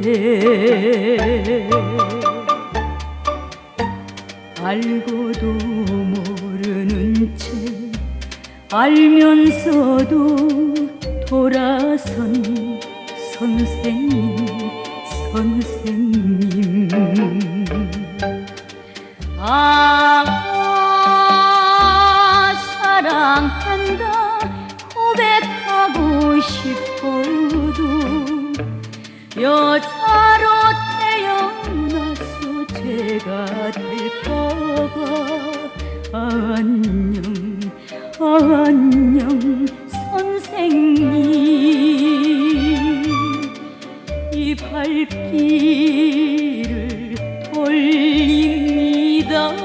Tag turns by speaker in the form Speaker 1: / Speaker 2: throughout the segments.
Speaker 1: 알고도 모르는 채 알면서도 돌아선 선생님, 선생님. 사랑한다 고백하고 싶어도 여자로 태어나서 죄가 될까봐. 안녕, 안녕 선생님. 이 발길을 돌립니다.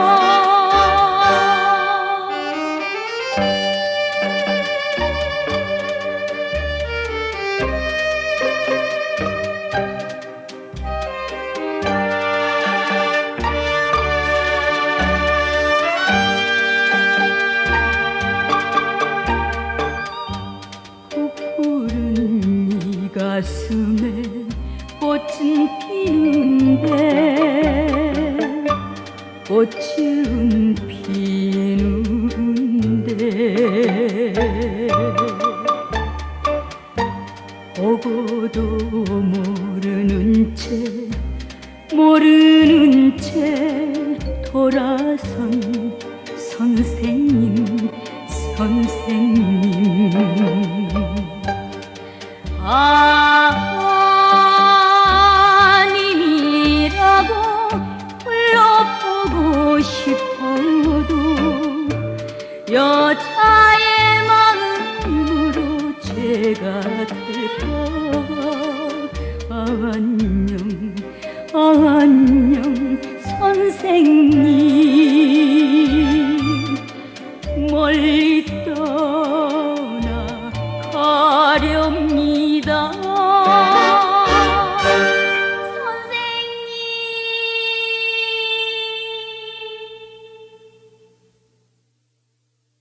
Speaker 1: 가슴에 꽃은 피는데, 꽃은 피는데 보고도 모르는 채 돌아선 선생님, 선생님. 아님이라고 불러보고 싶어도 여자의 마음으로 죄가 될까봐. 안녕, 안녕 선생님.